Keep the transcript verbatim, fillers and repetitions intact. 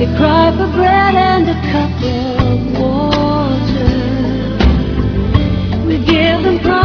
They cry for bread and a cup of water. We give them